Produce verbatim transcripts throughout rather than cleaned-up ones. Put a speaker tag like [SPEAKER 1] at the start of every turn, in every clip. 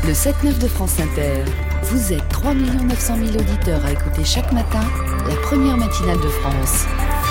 [SPEAKER 1] Le sept neuf de France Inter. Vous êtes trois millions neuf cent mille auditeurs à écouter chaque matin la première matinale de France.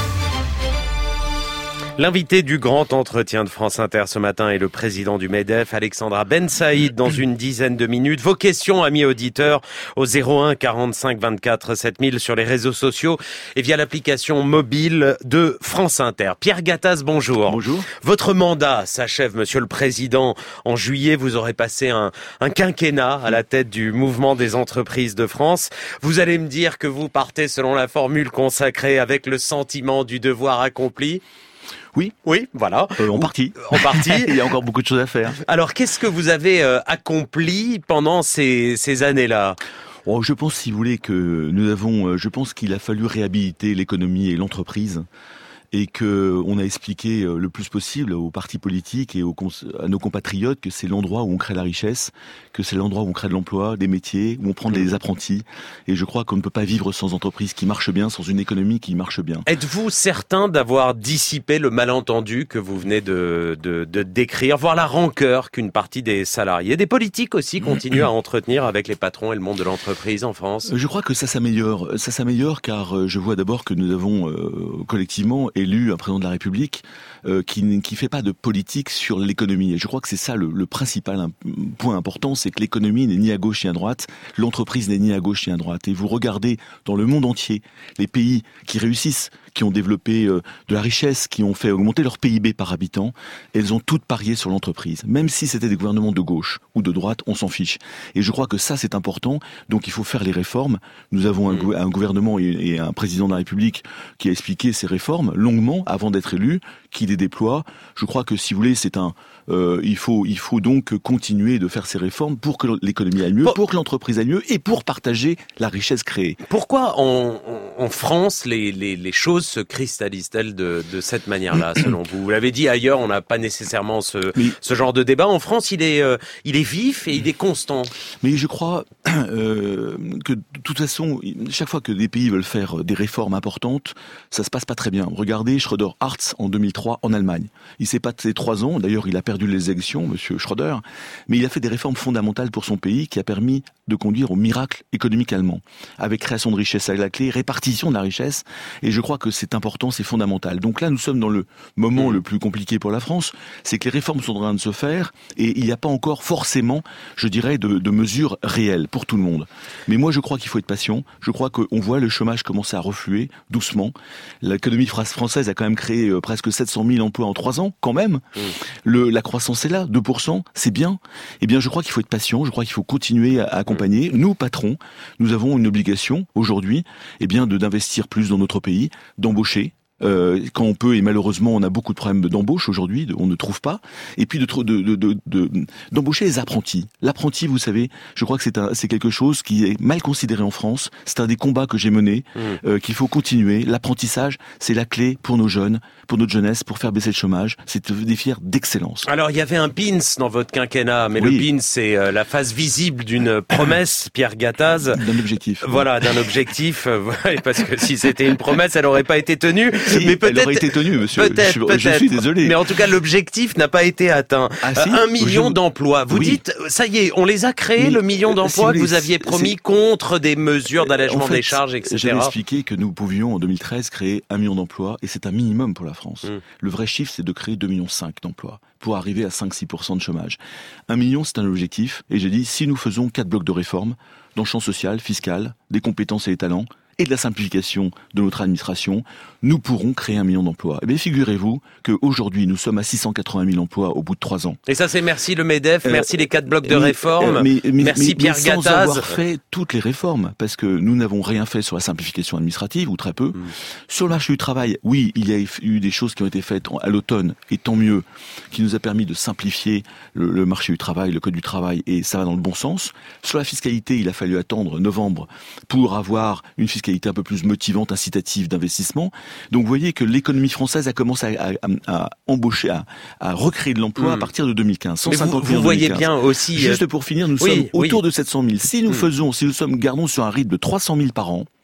[SPEAKER 2] L'invité du grand entretien de France Inter ce matin est le président du MEDEF, Alexandra Ben Saïd, dans une dizaine de minutes. Vos questions, amis auditeurs, au zéro un quarante-cinq vingt-quatre sept mille sur les réseaux sociaux et via l'application mobile de France Inter. Pierre Gattaz, bonjour.
[SPEAKER 3] Bonjour.
[SPEAKER 2] Votre mandat s'achève, monsieur le président. En juillet, vous aurez passé un, un quinquennat à la tête du mouvement des entreprises de France. Vous allez me dire que vous partez selon la formule consacrée avec le sentiment du devoir accompli.
[SPEAKER 3] Oui,
[SPEAKER 2] oui, voilà.
[SPEAKER 3] Euh, en partie.
[SPEAKER 2] En partie.
[SPEAKER 3] Il y a encore beaucoup de choses à faire.
[SPEAKER 2] Alors, qu'est-ce que vous avez euh, accompli pendant ces, ces années-là ?
[SPEAKER 3] Oh, je pense, si vous voulez, que nous avons. Euh, je pense qu'il a fallu réhabiliter l'économie et l'entreprise. Et que on a expliqué le plus possible aux partis politiques et aux, à nos compatriotes que c'est l'endroit où on crée la richesse, que c'est l'endroit où on crée de l'emploi, des métiers, où on prend des apprentis. Et je crois qu'on ne peut pas vivre sans entreprise qui marche bien, sans une économie qui marche bien.
[SPEAKER 2] Êtes-vous certain d'avoir dissipé le malentendu que vous venez de, de, de décrire, voire la rancœur qu'une partie des salariés, des politiques aussi, continuent à entretenir avec les patrons et le monde de l'entreprise en France ?
[SPEAKER 3] Je crois que ça s'améliore. Ça s'améliore car je vois d'abord que nous avons euh, collectivement élu un président de la République euh, qui ne fait pas de politique sur l'économie. Et je crois que c'est ça le, le principal un, point important, c'est que l'économie n'est ni à gauche ni à droite, l'entreprise n'est ni à gauche ni à droite. Et vous regardez dans le monde entier les pays qui réussissent, qui ont développé euh, de la richesse, qui ont fait augmenter leur P I B par habitant, elles ont toutes parié sur l'entreprise. Même si c'était des gouvernements de gauche ou de droite, on s'en fiche. Et je crois que ça, c'est important. Donc il faut faire les réformes. Nous avons un, gou- un gouvernement et, et un président de la République qui a expliqué ces réformes longuement avant d'être élu, qui les déploie. Je crois que, si vous voulez, c'est un... Euh, il faut, il faut donc continuer de faire ces réformes pour que l'économie aille mieux, pour, pour que l'entreprise aille mieux et pour partager la richesse créée.
[SPEAKER 2] Pourquoi en, en France les, les, les choses se cristallisent-elles de, de cette manière-là, selon vous ? Vous l'avez dit, ailleurs, on n'a pas nécessairement ce,
[SPEAKER 3] mais,
[SPEAKER 2] ce genre de débat. En France, il est, euh, il est vif et il est constant.
[SPEAKER 3] Mais je crois euh, que, de toute façon, chaque fois que des pays veulent faire des réformes importantes, ça se passe pas très bien. Regardez Schröder-Hartz en deux mille trois en Allemagne. Il s'est passé trois ans, d'ailleurs il a perdu les élections, monsieur Schröder, mais il a fait des réformes fondamentales pour son pays qui a permis de conduire au miracle économique allemand, avec création de richesse à la clé, répartition de la richesse, et je crois que c'est important, c'est fondamental. Donc là, nous sommes dans le moment mmh. le plus compliqué pour la France, c'est que les réformes sont en train de se faire, et il n'y a pas encore forcément, je dirais, de, de mesures réelles pour tout le monde. Mais moi, je crois qu'il faut être patient, je crois qu'on voit le chômage commencer à refluer, doucement. L'économie française a quand même créé euh, presque sept cent mille emplois en trois ans, quand même. Mmh. Le, la croissance est là, deux pour cent, c'est bien. Eh bien, je crois qu'il faut être patient, je crois qu'il faut continuer à, à accompagner. Mmh. Nous, patrons, nous avons une obligation, aujourd'hui, eh bien, de, d'investir plus dans notre pays, d'embaucher. Euh, quand on peut, et malheureusement on a beaucoup de problèmes d'embauche aujourd'hui, de, on ne trouve pas, et puis de, de, de, de, de, d'embaucher les apprentis. L'apprenti, vous savez, je crois que c'est, un, c'est quelque chose qui est mal considéré en France, c'est un des combats que j'ai menés, mmh. euh, qu'il faut continuer. L'apprentissage, c'est la clé pour nos jeunes, pour notre jeunesse, pour faire baisser le chômage, c'est des filières d'excellence.
[SPEAKER 2] Alors il y avait un pins dans votre quinquennat, mais oui. le pins c'est euh, la face visible d'une promesse, Pierre Gattaz.
[SPEAKER 3] D'un objectif.
[SPEAKER 2] Voilà, d'un objectif, euh, parce que si c'était une promesse, elle n'aurait pas été tenue.
[SPEAKER 3] Si, mais peut-être, elle aurait été tenue, monsieur.
[SPEAKER 2] Peut-être,
[SPEAKER 3] je,
[SPEAKER 2] peut-être.
[SPEAKER 3] je suis désolé.
[SPEAKER 2] Mais en tout cas, l'objectif n'a pas été atteint.
[SPEAKER 3] Ah, si
[SPEAKER 2] un million
[SPEAKER 3] je...
[SPEAKER 2] d'emplois. Vous oui. dites, ça y est, on les a créés, mais, le million d'emplois si que vous aviez promis c'est... contre des mesures d'allègement en fait, des charges, et cetera.
[SPEAKER 3] J'avais expliqué que nous pouvions, en deux mille treize, créer un million d'emplois, et c'est un minimum pour la France. Hum. Le vrai chiffre, c'est de créer deux virgule cinq millions d'emplois, pour arriver à cinq à six pour cent de chômage. Un million, c'est un objectif, et j'ai dit, si nous faisons quatre blocs de réforme, dans le champ social, fiscal, des compétences et des talents, et de la simplification de notre administration, nous pourrons créer un million d'emplois. Eh bien, figurez-vous qu'aujourd'hui, nous sommes à six cent quatre-vingt mille emplois au bout de trois ans.
[SPEAKER 2] Et ça, c'est merci le MEDEF,
[SPEAKER 3] euh,
[SPEAKER 2] merci les quatre blocs de
[SPEAKER 3] mais,
[SPEAKER 2] réforme,
[SPEAKER 3] euh, mais, mais,
[SPEAKER 2] merci
[SPEAKER 3] mais,
[SPEAKER 2] Pierre
[SPEAKER 3] mais
[SPEAKER 2] Gattaz.
[SPEAKER 3] Sans avoir fait toutes les réformes, parce que nous n'avons rien fait sur la simplification administrative, ou très peu. Mmh. Sur le marché du travail, oui, il y a eu des choses qui ont été faites à l'automne, et tant mieux, qui nous a permis de simplifier le, le marché du travail, le code du travail, et ça va dans le bon sens. Sur la fiscalité, il a fallu attendre novembre pour avoir une fiscalité un peu plus motivante, incitative d'investissement. Donc vous voyez que l'économie française a commencé à, à, à embaucher, à, à recréer de l'emploi mmh. à partir de deux mille quinze.
[SPEAKER 2] cent cinquante mille vous, vous voyez bien aussi...
[SPEAKER 3] Juste pour finir, nous
[SPEAKER 2] oui,
[SPEAKER 3] sommes
[SPEAKER 2] oui.
[SPEAKER 3] autour de sept cent mille. Si nous mmh. faisons, si nous sommes, gardons sur un rythme de trois cent mille par an,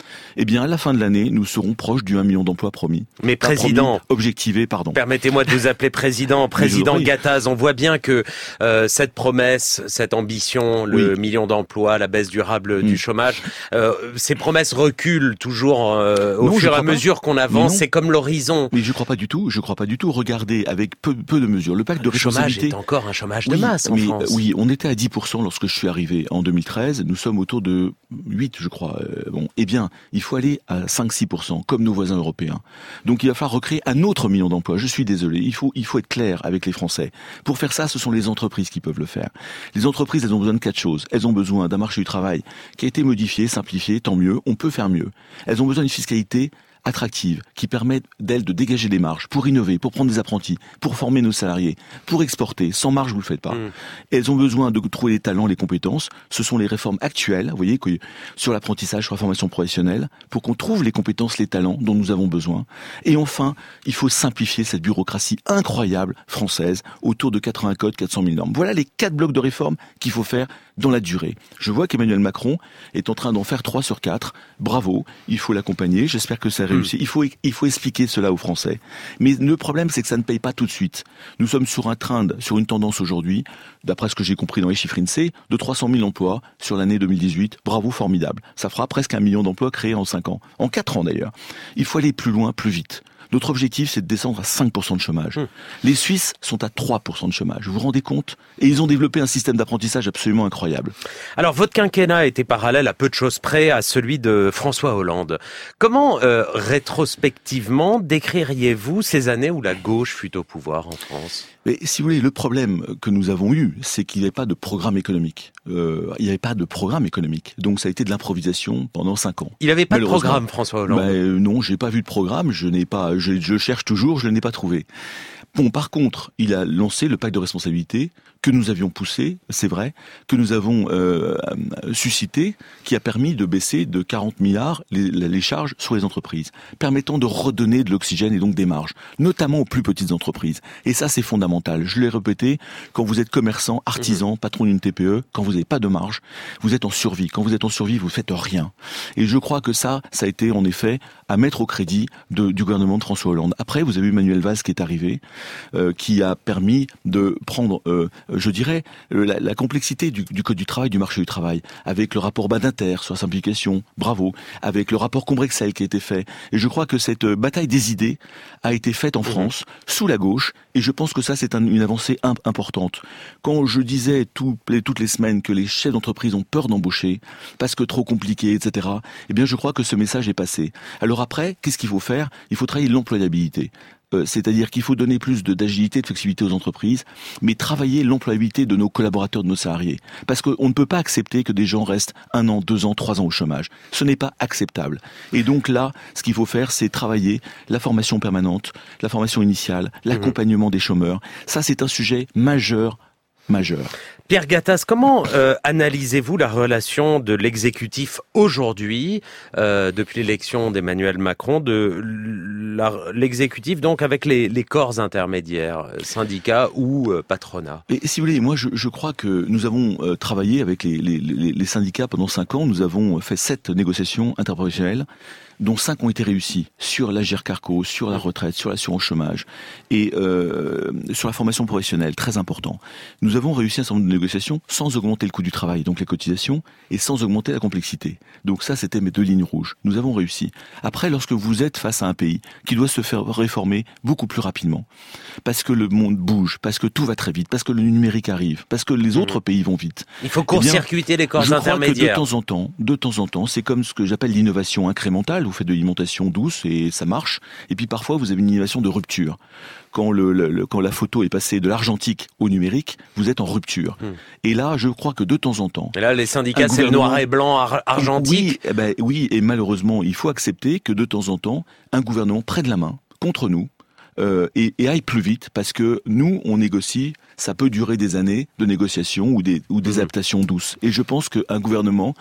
[SPEAKER 3] eh bien, à la fin de l'année, nous serons proches du un million d'emplois promis.
[SPEAKER 2] Mais Pas président,
[SPEAKER 3] promis, objectivé, pardon.
[SPEAKER 2] Permettez-moi de vous appeler président. Président Gattaz, on voit bien que euh, cette promesse, cette ambition, le oui. million d'emplois, la baisse durable mmh. du chômage, euh, ces promesses reculent toujours euh, au non, fur et à mesure qu'on avance. C'est comme l'horizon.
[SPEAKER 3] Mais je crois pas du tout. Je crois pas du tout. Regardez, avec peu, peu de mesures, le pacte de responsabilité.
[SPEAKER 2] Le chômage est encore un chômage de
[SPEAKER 3] oui,
[SPEAKER 2] masse en
[SPEAKER 3] mais,
[SPEAKER 2] France.
[SPEAKER 3] Oui, on était à dix pour cent lorsque je suis arrivé en deux mille treize. Nous sommes autour de huit, je crois. Euh, bon, eh bien, il faut aller à cinq à six pour cent, comme nos voisins européens. Donc, il va falloir recréer un autre million d'emplois. Je suis désolé. Il faut, il faut être clair avec les Français. Pour faire ça, ce sont les entreprises qui peuvent le faire. Les entreprises, elles ont besoin de quatre choses. Elles ont besoin d'un marché du travail qui a été modifié, simplifié, tant mieux. On peut faire mieux. Elles ont besoin d'une fiscalité attractive, qui permettent d'elles de dégager des marges pour innover, pour prendre des apprentis, pour former nos salariés, pour exporter. Sans marge, vous le faites pas. Mmh. Elles ont besoin de trouver les talents, les compétences. Ce sont les réformes actuelles, vous voyez, sur l'apprentissage, sur la formation professionnelle, pour qu'on trouve les compétences, les talents dont nous avons besoin. Et enfin, il faut simplifier cette bureaucratie incroyable française, autour de quatre-vingts codes, quatre cent mille normes. Voilà les quatre blocs de réformes qu'il faut faire dans la durée. Je vois qu'Emmanuel Macron est en train d'en faire trois sur quatre. Bravo, il faut l'accompagner. J'espère que ça réussit. Il faut, il faut expliquer cela aux Français. Mais le problème, c'est que ça ne paye pas tout de suite. Nous sommes sur un trend, sur une tendance aujourd'hui, d'après ce que j'ai compris dans les chiffres INSEE, de trois cent mille emplois sur l'année deux mille dix-huit. Bravo, formidable. Ça fera presque un million d'emplois créés en cinq ans. En quatre ans d'ailleurs. Il faut aller plus loin, plus vite. Notre objectif, c'est de descendre à cinq pour cent de chômage. Mmh. Les Suisses sont à trois pour cent de chômage. Vous vous rendez compte ? Et ils ont développé un système d'apprentissage absolument incroyable.
[SPEAKER 2] Alors, votre quinquennat était parallèle à peu de choses près à celui de François Hollande. Comment, euh, rétrospectivement, décririez-vous ces années où la gauche fut au pouvoir en France ?
[SPEAKER 3] Mais si vous voulez, le problème que nous avons eu, c'est qu'il n'y avait pas de programme économique. Euh, il n'y avait pas de programme économique. Donc ça a été de l'improvisation pendant cinq ans.
[SPEAKER 2] Il n'avait pas de programme, François Hollande.
[SPEAKER 3] Ben, euh, non, j'ai pas vu de programme. Je n'ai pas. Je, je cherche toujours. Je ne l'ai pas trouvé. Bon, par contre, il a lancé le pacte de responsabilité que nous avions poussé, c'est vrai, que nous avons euh, suscité, qui a permis de baisser de quarante milliards les, les charges sur les entreprises, permettant de redonner de l'oxygène et donc des marges, notamment aux plus petites entreprises. Et ça, c'est fondamental. Je l'ai répété, quand vous êtes commerçant, artisan, mmh. patron d'une T P E, quand vous n'avez pas de marge, vous êtes en survie. Quand vous êtes en survie, vous ne faites rien. Et je crois que ça, ça a été en effet à mettre au crédit de, du gouvernement de François Hollande. Après, vous avez eu Manuel Valls qui est arrivé, euh, qui a permis de prendre... Euh, je dirais, la, la complexité du, du code du travail, du marché du travail, avec le rapport Badinter sur la simplification, bravo, avec le rapport Combrexel qui a été fait. Et je crois que cette bataille des idées a été faite en France, mmh. sous la gauche, et je pense que ça, c'est un, une avancée imp- importante. Quand je disais tout, les, toutes les semaines que les chefs d'entreprise ont peur d'embaucher, parce que trop compliqué, et cetera, eh bien, je crois que ce message est passé. Alors après, qu'est-ce qu'il faut faire ? Il faut travailler l'employabilité. Euh, c'est-à-dire qu'il faut donner plus de, d'agilité, de flexibilité aux entreprises, mais travailler l'employabilité de nos collaborateurs, de nos salariés. Parce qu'on ne peut pas accepter que des gens restent un an, deux ans, trois ans au chômage. Ce n'est pas acceptable. Et donc là, ce qu'il faut faire, c'est travailler la formation permanente, la formation initiale, l'accompagnement mmh. des chômeurs. Ça, c'est un sujet majeur, majeur.
[SPEAKER 2] Pierre Gattaz, comment euh, analysez-vous la relation de l'exécutif aujourd'hui, euh, depuis l'élection d'Emmanuel Macron, de la, l'exécutif donc avec les, les corps intermédiaires, syndicats ou euh, patronat ?
[SPEAKER 3] Et si vous voulez, moi je, je crois que nous avons euh, travaillé avec les, les, les, les syndicats pendant cinq ans. Nous avons fait sept négociations interprofessionnelles, dont cinq ont été réussies sur l'Agir Carco, sur la retraite, sur l'assurance chômage et euh, sur la formation professionnelle, très important. Nous avons réussi un certain nombre de négociations sans augmenter le coût du travail, donc les cotisations, et sans augmenter la complexité. Donc ça, c'était mes deux lignes rouges. Nous avons réussi. Après, lorsque vous êtes face à un pays qui doit se faire réformer beaucoup plus rapidement, parce que le monde bouge, parce que tout va très vite, parce que le numérique arrive, parce que les autres mmh. pays vont vite.
[SPEAKER 2] Il faut court-circuiter eh bien, les corps
[SPEAKER 3] je
[SPEAKER 2] intermédiaires.
[SPEAKER 3] Je crois que de temps en temps, de temps en temps, c'est comme ce que j'appelle l'innovation incrémentale. Vous faites de l'alimentation douce et ça marche. Et puis parfois, vous avez une innovation de rupture. Quand, le, le, quand la photo est passée de l'argentique au numérique, vous êtes en rupture. Hum. Et là, je crois que de temps en temps...
[SPEAKER 2] Et là, les syndicats, c'est le noir et blanc ar- argentique.
[SPEAKER 3] Oui, eh ben, oui, et malheureusement, il faut accepter que de temps en temps, un gouvernement prenne la main contre nous euh, et, et aille plus vite, parce que nous, on négocie, ça peut durer des années de négociations ou des, ou des hum. adaptations douces. Et je pense qu'un gouvernement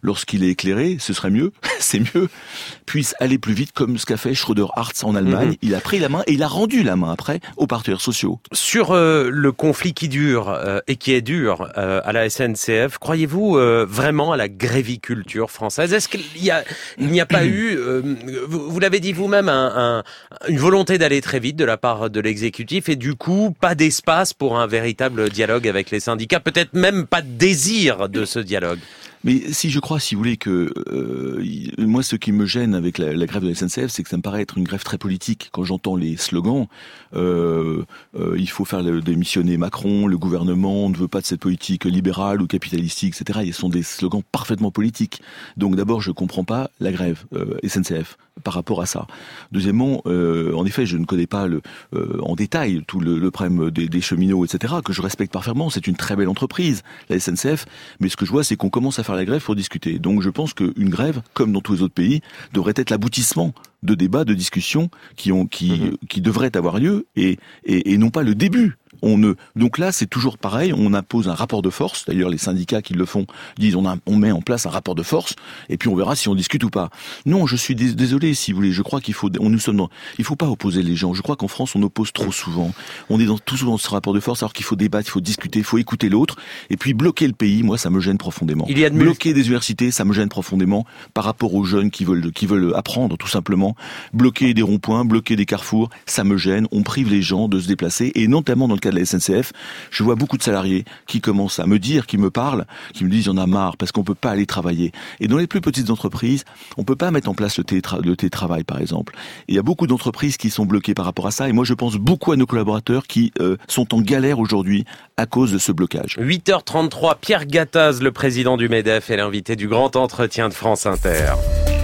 [SPEAKER 3] lorsqu'il est éclairé, ce serait mieux, c'est mieux, puisse aller plus vite comme ce qu'a fait Schröder-Hartz en Allemagne. Mmh. Il a pris la main et il a rendu la main après aux partenaires sociaux.
[SPEAKER 2] Sur euh, le conflit qui dure euh, et qui est dur euh, à la S N C F, croyez-vous euh, vraiment à la gréviculture française ? Est-ce qu'il y a, il n'y a pas eu, euh, vous, vous l'avez dit vous-même, un, un, une volonté d'aller très vite de la part de l'exécutif et du coup pas d'espace pour un véritable dialogue avec les syndicats, peut-être même pas de désir de ce dialogue ?
[SPEAKER 3] Mais si je crois, si vous voulez, que euh, moi, ce qui me gêne avec la, la grève de la S N C F, c'est que ça me paraît être une grève très politique. Quand j'entends les slogans, euh, euh, il faut faire le, démissionner Macron, le gouvernement ne veut pas de cette politique libérale ou capitalistique, et cetera. Ils sont des slogans parfaitement politiques. Donc d'abord, je comprends pas la grève euh, S N C F par rapport à ça. Deuxièmement, euh, en effet, je ne connais pas le, euh, en détail tout le, le problème des, des cheminots, et cetera, que je respecte parfaitement. C'est une très belle entreprise, la S N C F. Mais ce que je vois, c'est qu'on commence à faire la grève pour discuter. Donc je pense qu'une grève, comme dans tous les autres pays, devrait être l'aboutissement de débats, de discussions qui ont, qui, mmh. qui devraient avoir lieu et, et, et non pas le début. On ne, donc là, c'est toujours pareil. On impose un rapport de force. D'ailleurs, les syndicats qui le font disent on, a, on met en place un rapport de force et puis on verra si on discute ou pas. Non, je suis dés- désolé, si vous voulez. Je crois qu'il faut, on nous sommes dans, il faut pas opposer les gens. Je crois qu'en France, on oppose trop souvent. On est dans, tout souvent dans ce rapport de force, alors qu'il faut débattre, il faut discuter, il faut écouter l'autre et puis bloquer le pays. Moi, ça me gêne profondément.
[SPEAKER 2] Il y a de
[SPEAKER 3] bloquer des universités, ça me gêne profondément par rapport aux jeunes qui veulent, qui veulent apprendre, tout simplement. Bloquer des ronds-points, bloquer des carrefours, ça me gêne. On prive les gens de se déplacer et notamment dans le cas de la S N C F. Je vois beaucoup de salariés qui commencent à me dire, qui me parlent, qui me disent il y en a marre parce qu'on peut pas aller travailler. Et dans les plus petites entreprises, on peut pas mettre en place le, télétra- le télétravail, par exemple. Et il y a beaucoup d'entreprises qui sont bloquées par rapport à ça. Et moi, je pense beaucoup à nos collaborateurs qui euh, sont en galère aujourd'hui à cause de ce blocage.
[SPEAKER 2] huit heures trente-trois, Pierre Gattaz, le président du MEDEF, est l'invité du grand entretien de France Inter.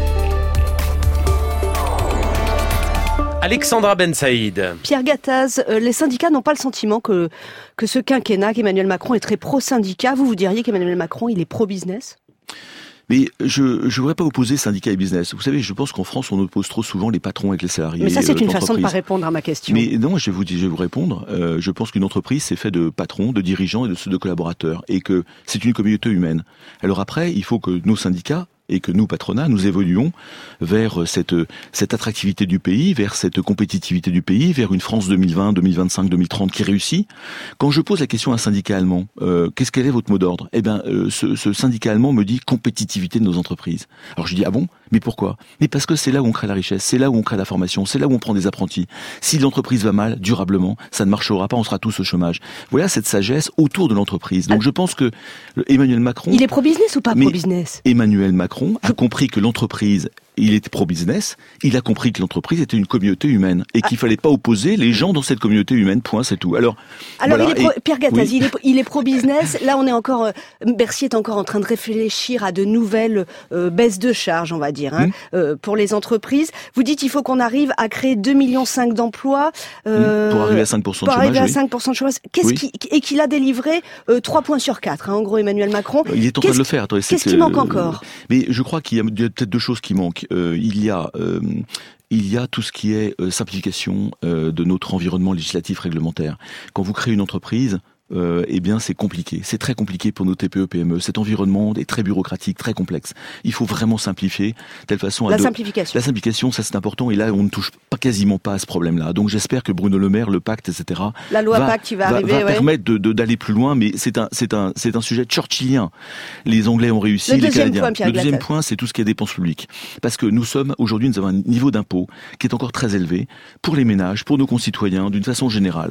[SPEAKER 2] Alexandra Bensaïd.
[SPEAKER 4] Pierre Gattaz, euh, les syndicats n'ont pas le sentiment que, que ce quinquennat, qu'Emmanuel Macron est très pro-syndicat. Vous, vous diriez qu'Emmanuel Macron, il est pro-business ?
[SPEAKER 3] Mais je ne voudrais pas opposer syndicats et business. Vous savez, je pense qu'en France, on oppose trop souvent les patrons avec les salariés.
[SPEAKER 4] Mais ça, c'est
[SPEAKER 3] euh,
[SPEAKER 4] une façon de ne pas répondre à ma question.
[SPEAKER 3] Mais non, je vais vous, je vais vous répondre. Euh, je pense qu'une entreprise, c'est fait de patrons, de dirigeants et de, de collaborateurs. Et que c'est une communauté humaine. Alors après, il faut que nos syndicats et que nous, patronat, nous évoluons vers cette, cette attractivité du pays, vers cette compétitivité du pays, vers une France deux mille vingt, deux mille vingt-cinq, deux mille trente qui réussit. Quand je pose la question à un syndicat allemand, euh, qu'est-ce quel est votre mot d'ordre ? Eh bien, euh, ce, ce syndicat allemand me dit compétitivité de nos entreprises. Alors je dis, ah bon ? Mais pourquoi ? Mais parce que c'est là où on crée la richesse, c'est là où on crée la formation, c'est là où on prend des apprentis. Si l'entreprise va mal, durablement, ça ne marchera pas, on sera tous au chômage. Voilà cette sagesse autour de l'entreprise. Donc je pense que Emmanuel Macron...
[SPEAKER 4] Il est pro-business ou pas pro-business ?
[SPEAKER 3] Emmanuel Macron a compris que l'entreprise, il était pro-business, il a compris que l'entreprise était une communauté humaine et qu'il ah. fallait pas opposer les gens dans cette communauté humaine, point, c'est tout. Alors,
[SPEAKER 4] Alors
[SPEAKER 3] voilà,
[SPEAKER 4] il est pro,
[SPEAKER 3] et,
[SPEAKER 4] Pierre Gattaz,
[SPEAKER 3] oui.
[SPEAKER 4] il est, il est pro-business. Là, on est encore, euh, Bercy est encore en train de réfléchir à de nouvelles euh, baisses de charges, on va dire, hein, mmh. euh, pour les entreprises. Vous dites qu'il faut qu'on arrive à créer deux virgule cinq millions d'emplois.
[SPEAKER 3] Euh, pour arriver à cinq pour cent de
[SPEAKER 4] pour
[SPEAKER 3] chômage.
[SPEAKER 4] Pour arriver à
[SPEAKER 3] oui.
[SPEAKER 4] cinq pour cent de chômage. Qu'est-ce
[SPEAKER 3] oui.
[SPEAKER 4] qui, et qu'il a délivré euh, trois points sur quatre, hein, en gros, Emmanuel Macron.
[SPEAKER 3] Il est en train de le faire. Attendez,
[SPEAKER 4] qu'est-ce qui manque encore ?
[SPEAKER 3] Mais je crois qu'il y a peut-être deux choses qui manquent. Euh, il y a Euh, il y a tout ce qui est euh, simplification euh, de notre environnement législatif réglementaire. Quand vous créez une entreprise, Euh, eh bien, c'est compliqué. C'est très compliqué pour nos T P E P M E. Cet environnement est très bureaucratique, très complexe. Il faut vraiment simplifier, de telle façon à...
[SPEAKER 4] La
[SPEAKER 3] de...
[SPEAKER 4] simplification.
[SPEAKER 3] La simplification, ça c'est important. Et là, on ne touche pas quasiment pas à ce problème-là. Donc, j'espère que Bruno Le Maire, le pacte, et cetera.
[SPEAKER 4] La loi
[SPEAKER 3] va,
[SPEAKER 4] pacte qui va,
[SPEAKER 3] va
[SPEAKER 4] arriver,
[SPEAKER 3] va
[SPEAKER 4] ouais.
[SPEAKER 3] permettre de, de, d'aller plus loin. Mais c'est un, c'est un, c'est un sujet churchillien. Les Anglais ont réussi,
[SPEAKER 4] le
[SPEAKER 3] les Canadiens.
[SPEAKER 4] Point, Pierre
[SPEAKER 3] le deuxième
[SPEAKER 4] Gattaz.
[SPEAKER 3] point, c'est tout ce qui est dépenses publiques. Parce que nous sommes aujourd'hui, nous avons un niveau d'impôt qui est encore très élevé pour les ménages, pour nos concitoyens, d'une façon générale.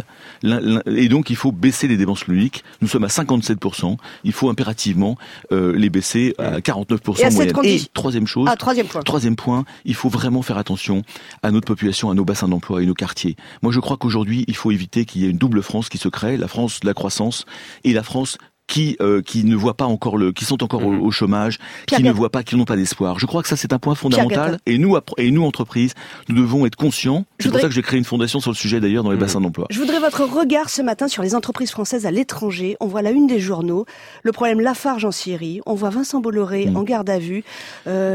[SPEAKER 3] Et donc, il faut baisser les dépenses publiques. Nous sommes à cinquante-sept pour cent. Il faut impérativement euh, les baisser à quarante-neuf pour cent
[SPEAKER 4] et à
[SPEAKER 3] moyenne.
[SPEAKER 4] Condi-
[SPEAKER 3] Et troisième chose,
[SPEAKER 4] ah, troisième point.
[SPEAKER 3] troisième point, il faut vraiment faire attention à notre population, à nos bassins d'emploi et nos quartiers. Moi, je crois qu'aujourd'hui, il faut éviter qu'il y ait une double France qui se crée, la France de la croissance et la France qui euh, qui ne voient pas encore le, qui sont encore mmh. au, au chômage, Pierre qui Gattaz. ne voient pas, qui n'ont pas d'espoir. Je crois que ça c'est un point fondamental. Et nous, et nous entreprises, nous devons être conscients. C'est voudrais... pour ça que j'ai créé une fondation sur le sujet d'ailleurs dans les mmh. bassins d'emploi.
[SPEAKER 4] Je voudrais votre regard ce matin sur les entreprises françaises à l'étranger. On voit la une des journaux, le problème Lafarge en Syrie. On voit Vincent Bolloré mmh. en garde à vue. Euh...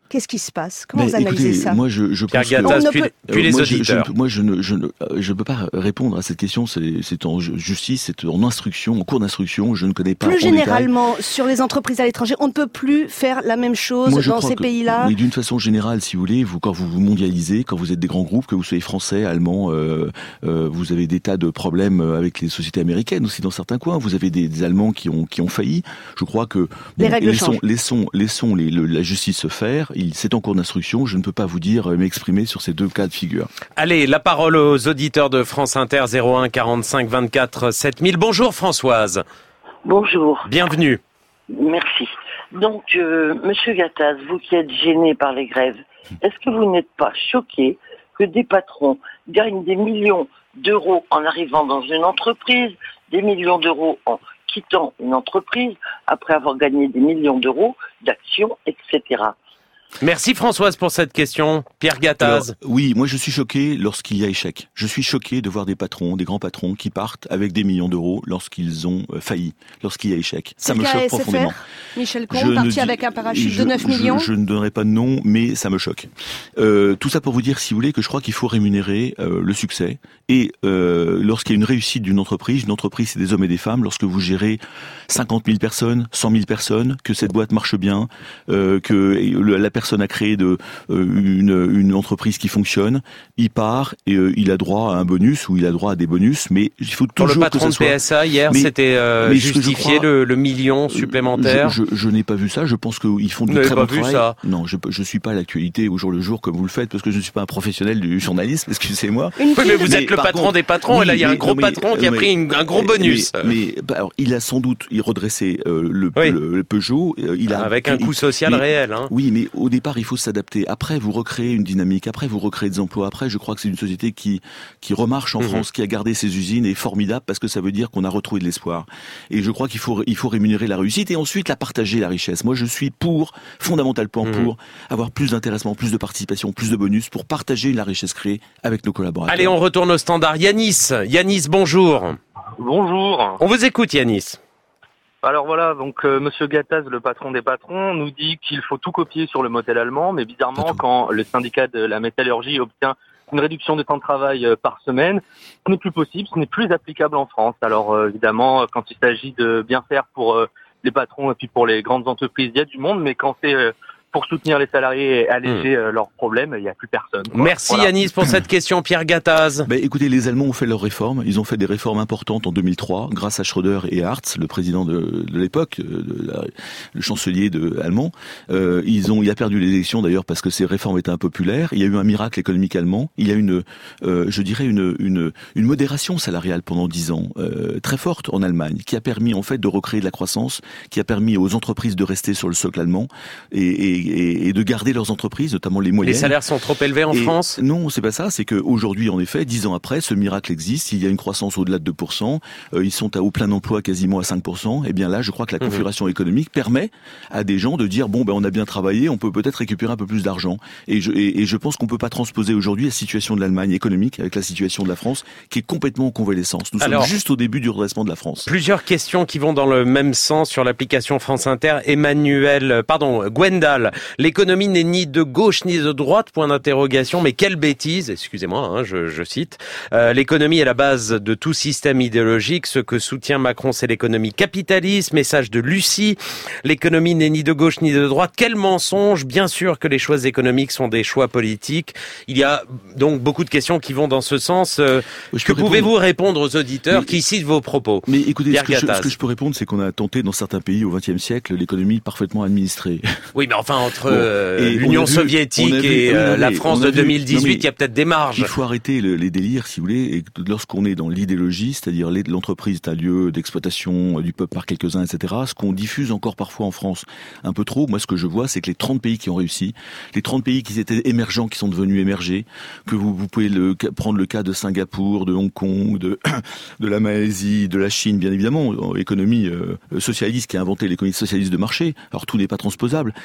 [SPEAKER 4] Qu'est-ce qui se passe? Comment
[SPEAKER 3] Mais
[SPEAKER 4] vous analysez
[SPEAKER 3] écoutez,
[SPEAKER 4] ça?
[SPEAKER 3] Moi, je, je pense
[SPEAKER 2] Pierre Gattaz,
[SPEAKER 3] que...
[SPEAKER 2] puis,
[SPEAKER 4] peut...
[SPEAKER 2] puis les
[SPEAKER 3] moi,
[SPEAKER 2] auditeurs.
[SPEAKER 3] Je, je, moi, je ne, je ne, je peux pas répondre à cette question. C'est, c'est en justice, c'est en instruction, en cours d'instruction. Je ne connais pas.
[SPEAKER 4] Plus généralement, détail. Sur les entreprises à l'étranger, on ne peut plus faire la même chose
[SPEAKER 3] moi,
[SPEAKER 4] dans ces
[SPEAKER 3] que,
[SPEAKER 4] pays-là.
[SPEAKER 3] Mais d'une façon générale, si vous voulez, vous quand vous vous mondialisez, quand vous êtes des grands groupes, que vous soyez français, allemand, euh, euh, vous avez des tas de problèmes avec les sociétés américaines aussi dans certains coins. Vous avez des, des Allemands qui ont qui ont failli. Je crois que bon,
[SPEAKER 4] les règles
[SPEAKER 3] laissons,
[SPEAKER 4] changent.
[SPEAKER 3] laissons laissons les, le, la justice se faire. Il, c'est en cours d'instruction. Je ne peux pas vous dire m'exprimer sur ces deux cas de figure.
[SPEAKER 2] Allez, la parole aux auditeurs de France Inter zéro un quarante-cinq vingt-quatre sept mille. Bonjour Françoise.
[SPEAKER 5] Bonjour.
[SPEAKER 2] Bienvenue.
[SPEAKER 5] Merci. Donc, euh, Monsieur Gattaz, vous qui êtes gêné par les grèves, est-ce que vous n'êtes pas choqué que des patrons gagnent des millions d'euros en arrivant dans une entreprise, des millions d'euros en quittant une entreprise, après avoir gagné des millions d'euros d'actions, et cetera.
[SPEAKER 2] Merci Françoise pour cette question. Pierre Gattaz.
[SPEAKER 3] Alors, oui, moi je suis choqué lorsqu'il y a échec. Je suis choqué de voir des patrons, des grands patrons qui partent avec des millions d'euros lorsqu'ils ont failli, lorsqu'il y a échec. Ça me choque profondément.
[SPEAKER 4] Michel Combe, parti dis, avec un parachute
[SPEAKER 3] je,
[SPEAKER 4] de neuf millions.
[SPEAKER 3] Je, je ne donnerai pas de nom, mais ça me choque. Euh, tout ça pour vous dire, si vous voulez, que je crois qu'il faut rémunérer euh, le succès. Et euh, lorsqu'il y a une réussite d'une entreprise, une entreprise c'est des hommes et des femmes, lorsque vous gérez cinquante mille personnes, cent mille personnes, que cette boîte marche bien, euh, que le, la personne a créé de, euh, une, une entreprise qui fonctionne, il part et euh, il a droit à un bonus ou il a droit à des bonus, mais il faut toujours
[SPEAKER 2] Pour le patron
[SPEAKER 3] que ça
[SPEAKER 2] de
[SPEAKER 3] soit...
[SPEAKER 2] P S A hier,
[SPEAKER 3] mais,
[SPEAKER 2] c'était euh, justifié
[SPEAKER 3] crois,
[SPEAKER 2] le, le million supplémentaire.
[SPEAKER 3] Je, je, je n'ai pas vu ça. Je pense qu'ils font du très bon travail.
[SPEAKER 2] Ça.
[SPEAKER 3] Non, je je suis pas à l'actualité au jour le jour comme vous le faites parce que je ne suis pas un professionnel du journalisme. Excusez-moi.
[SPEAKER 2] Oui, mais vous êtes
[SPEAKER 3] mais,
[SPEAKER 2] le patron
[SPEAKER 3] contre,
[SPEAKER 2] des patrons
[SPEAKER 3] oui,
[SPEAKER 2] et là il y a un gros
[SPEAKER 3] mais,
[SPEAKER 2] patron qui a
[SPEAKER 3] mais,
[SPEAKER 2] pris une, un gros bonus.
[SPEAKER 3] Mais, mais bah, alors, il a sans doute il redressé euh, le,
[SPEAKER 2] oui.
[SPEAKER 3] le, le Peugeot. Euh, il a
[SPEAKER 2] avec un coût social
[SPEAKER 3] mais,
[SPEAKER 2] réel. Hein.
[SPEAKER 3] Oui, mais au départ il faut s'adapter. Après vous recréez une dynamique. Après vous recréez des emplois. Après je crois que c'est une société qui qui remarche en mmh. France, qui a gardé ses usines et est formidable parce que ça veut dire qu'on a retrouvé de l'espoir. Et je crois qu'il faut il faut rémunérer la réussite et ensuite la partager la richesse. Moi je suis pour fondamentalement mmh. pour avoir plus d'intéressement, plus de participation, plus de bonus pour partager la richesse créée avec nos collaborateurs.
[SPEAKER 2] Allez, on retourne au standard. Yanis, Yanis, bonjour.
[SPEAKER 6] Bonjour.
[SPEAKER 2] On vous écoute, Yanis.
[SPEAKER 6] Alors voilà, donc euh, Monsieur Gattaz, le patron des patrons, nous dit qu'il faut tout copier sur le modèle allemand, mais bizarrement, quand le syndicat de la métallurgie obtient une réduction de temps de travail euh, par semaine, ce n'est plus possible, ce n'est plus applicable en France. Alors euh, évidemment, quand il s'agit de bien faire pour euh, les patrons et puis pour les grandes entreprises, il y a du monde, mais quand c'est euh, pour soutenir les salariés et alléger mmh. leurs problèmes, il n'y a plus personne. Quoi.
[SPEAKER 2] Merci voilà. Yanis pour cette question. Pierre Gattaz.
[SPEAKER 3] Ben, écoutez, les Allemands ont fait leurs réformes. Ils ont fait des réformes importantes en deux mille trois, grâce à Schröder et Hartz, le président de, de l'époque, de la, le chancelier de, allemand. Euh, ils ont, il a perdu l'élection d'ailleurs parce que ces réformes étaient impopulaires. Il y a eu un miracle économique allemand. Il y a une, euh, je dirais une, une, une modération salariale pendant dix ans euh, très forte en Allemagne, qui a permis en fait de recréer de la croissance, qui a permis aux entreprises de rester sur le socle allemand et, et et de garder leurs entreprises, notamment les moyennes.
[SPEAKER 2] Les salaires sont trop élevés en
[SPEAKER 3] et
[SPEAKER 2] France ?
[SPEAKER 3] Non, c'est pas ça. C'est qu'aujourd'hui, en effet, dix ans après, ce miracle existe. Il y a une croissance au-delà de deux pour cent. Euh, ils sont à, au plein emploi quasiment à cinq pour cent. Et bien là, je crois que la configuration mmh. économique permet à des gens de dire bon, ben on a bien travaillé, on peut peut-être récupérer un peu plus d'argent. Et je, et, et je pense qu'on peut pas transposer aujourd'hui la situation de l'Allemagne économique avec la situation de la France, qui est complètement en convalescence. Nous
[SPEAKER 2] Alors,
[SPEAKER 3] sommes juste au début du redressement de la France.
[SPEAKER 2] Plusieurs questions qui vont dans le même sens sur l'application France Inter. Emmanuel, pardon, Gwendal. L'économie n'est ni de gauche ni de droite, point d'interrogation, mais quelle bêtise, excusez-moi, hein, je, je cite. Euh, l'économie est la base de tout système idéologique. Ce que soutient Macron, c'est l'économie capitaliste. Message de Lucie. L'économie n'est ni de gauche ni de droite. Quel mensonge. Bien sûr que les choix économiques sont des choix politiques. Il y a donc beaucoup de questions qui vont dans ce sens. Euh, que pouvez-vous répondre aux auditeurs mais, qui citent vos propos?
[SPEAKER 3] Mais écoutez, ce que, je, ce que je peux répondre, c'est qu'on a tenté dans certains pays au vingtième siècle l'économie parfaitement administrée.
[SPEAKER 2] Oui, mais enfin, entre... Bon. Euh, l'Union vu, soviétique vu, et euh, la France de deux mille dix-huit, il y a peut-être des marges.
[SPEAKER 3] Il faut arrêter le, les délires, si vous voulez, et lorsqu'on est dans l'idéologie, c'est-à-dire l'entreprise est un lieu d'exploitation du peuple par quelques-uns, et cetera, ce qu'on diffuse encore parfois en France un peu trop, moi ce que je vois, c'est que les trente pays qui ont réussi, les trente pays qui étaient émergents, qui sont devenus émergés, que vous, vous pouvez le, prendre le cas de Singapour, de Hong Kong, de, de la Malaisie, de la Chine, bien évidemment, économie euh, socialiste qui a inventé l'économie socialiste de marché, alors tout n'est pas transposable, ils ont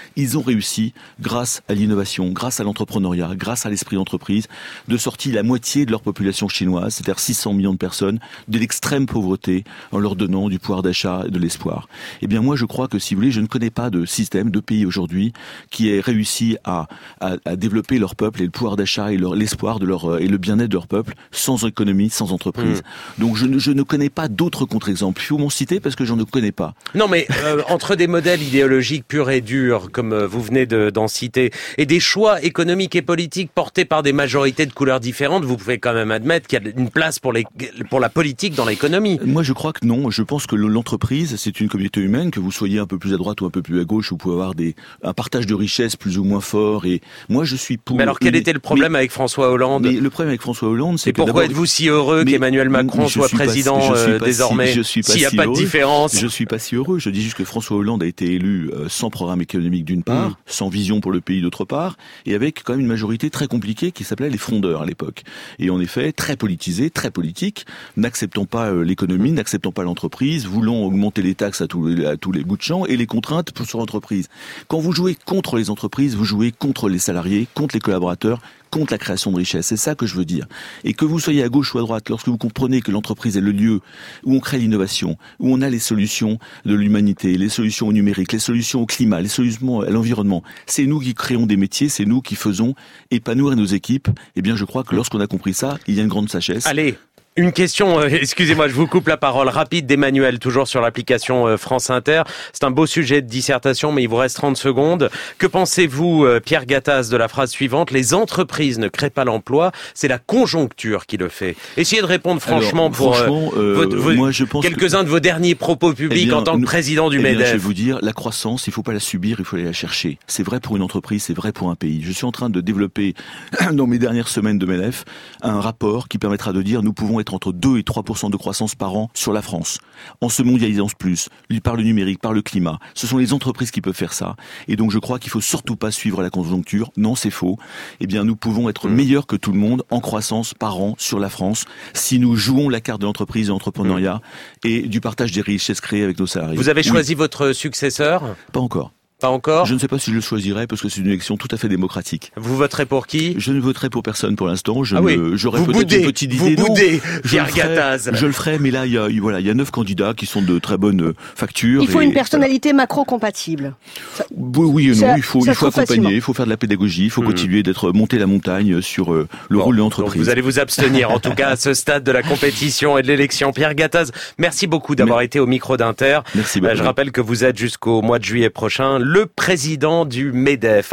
[SPEAKER 3] réussi, grâce à l'innovation, grâce à l'entrepreneuriat, grâce à l'esprit d'entreprise, de sortir la moitié de leur population chinoise, c'est-à-dire six cents millions de personnes, de l'extrême pauvreté, en leur donnant du pouvoir d'achat et de l'espoir. Eh bien moi je crois que, si vous voulez, je ne connais pas de système, de pays aujourd'hui qui ait réussi à, à, à développer leur peuple et le pouvoir d'achat et leur, l'espoir de leur, et le bien-être de leur peuple sans économie, sans entreprise. Mmh. Donc je ne, je ne connais pas d'autres contre-exemples. Il faut m'en citer parce que j'en ne connais pas.
[SPEAKER 2] Non mais euh, entre des modèles idéologiques purs et durs, comme euh, vous venez de, d'en citer, et des choix économiques et politiques portés par des majorités de couleurs différentes, vous pouvez quand même admettre qu'il y a une place pour, les, pour la politique dans l'économie.
[SPEAKER 3] Moi je crois que non. Je pense que l'entreprise, c'est une communauté humaine, que vous soyez un peu plus à droite ou un peu plus à gauche, vous pouvez avoir des, un partage de richesses plus ou moins fort. Et moi je suis pour...
[SPEAKER 2] Mais alors quel était le problème mais, avec François Hollande?
[SPEAKER 3] Mais le problème avec François Hollande, c'est
[SPEAKER 2] et
[SPEAKER 3] que
[SPEAKER 2] pourquoi êtes-vous si heureux qu'Emmanuel Macron soit président pas, euh, désormais si, s'il n'y a si pas de différence?
[SPEAKER 3] Je suis pas si heureux. Je dis juste que François Hollande a été élu euh, sans programme économique d'une part, mmh. sans vision pour le pays d'autre part, et avec quand même une majorité très compliquée qui s'appelait les frondeurs à l'époque. Et en effet, très politisé, très politique, n'acceptant pas euh, l'économie, n'acceptant pas l'entreprise, voulant augmenter les taxes à tous les, à tous les bouts de champ et les contraintes pour sur l'entreprise. Quand vous jouez contre les entreprises, vous jouez contre les salariés, contre les collaborateurs, contre la création de richesse. C'est ça que je veux dire. Et que vous soyez à gauche ou à droite, lorsque vous comprenez que l'entreprise est le lieu où on crée l'innovation, où on a les solutions de l'humanité, les solutions au numérique, les solutions au climat, les solutions à l'environnement, c'est nous qui créons des métiers, c'est nous qui faisons épanouir nos équipes. Eh bien, je crois que lorsqu'on a compris ça, il y a une grande sagesse.
[SPEAKER 2] Allez. Une question, euh, excusez-moi, je vous coupe la parole, rapide d'Emmanuel, toujours sur l'application euh, France Inter. C'est un beau sujet de dissertation, mais il vous reste trente secondes. Que pensez-vous, euh, Pierre Gattaz, de la phrase suivante: les entreprises ne créent pas l'emploi, c'est la conjoncture qui le fait? Essayez de répondre franchement. Alors, pour
[SPEAKER 3] franchement, euh,
[SPEAKER 2] votre, vos, moi, je pense quelques-uns que... de vos derniers propos publics eh bien, en tant que nous, président du
[SPEAKER 3] eh
[SPEAKER 2] MEDEF.
[SPEAKER 3] Bien, je vais vous dire, la croissance, il faut pas la subir, il faut aller la chercher. C'est vrai pour une entreprise, c'est vrai pour un pays. Je suis en train de développer, dans mes dernières semaines de MEDEF, un rapport qui permettra de dire nous pouvons être entre deux et trois pour cent de croissance par an sur la France, en se mondialisant plus, par le numérique, par le climat. Ce sont les entreprises qui peuvent faire ça. Et donc je crois qu'il faut surtout pas suivre la conjoncture. Non, c'est faux. Eh bien, nous pouvons être mmh. meilleurs que tout le monde en croissance par an sur la France si nous jouons la carte de l'entreprise, de l'entrepreneuriat mmh. et du partage des richesses créées avec nos salariés.
[SPEAKER 2] Vous avez choisi oui. votre successeur?
[SPEAKER 3] Pas encore.
[SPEAKER 2] Pas encore?
[SPEAKER 3] Je ne sais pas si je le choisirai parce que c'est une élection tout à fait démocratique.
[SPEAKER 2] Vous voterez pour qui?
[SPEAKER 3] Je ne voterai pour personne pour l'instant. Je
[SPEAKER 2] ah oui.
[SPEAKER 3] me, j'aurais
[SPEAKER 2] vous
[SPEAKER 3] peut-être
[SPEAKER 2] boudez,
[SPEAKER 3] une petite
[SPEAKER 2] vous
[SPEAKER 3] idée.
[SPEAKER 2] Vous boudez,
[SPEAKER 3] non,
[SPEAKER 2] Pierre Gattaz.
[SPEAKER 3] Je le ferai, mais là, il y a, voilà, il y a neuf candidats qui sont de très bonne facture.
[SPEAKER 4] Il faut
[SPEAKER 3] et,
[SPEAKER 4] une personnalité voilà. macro-compatible.
[SPEAKER 3] Ça, oui, oui et non. Ça, il faut, il faut accompagner, facilement. Il faut faire de la pédagogie, il faut mmh. continuer d'être monter la montagne sur euh, le bon, rôle de l'entreprise.
[SPEAKER 2] Donc vous allez vous abstenir, en tout cas, à ce stade de la compétition et de l'élection. Pierre Gattaz, merci beaucoup d'avoir mais... été au micro d'Inter.
[SPEAKER 3] Merci.
[SPEAKER 2] Euh, je rappelle que vous êtes jusqu'au mois de juillet prochain le président du MEDEF.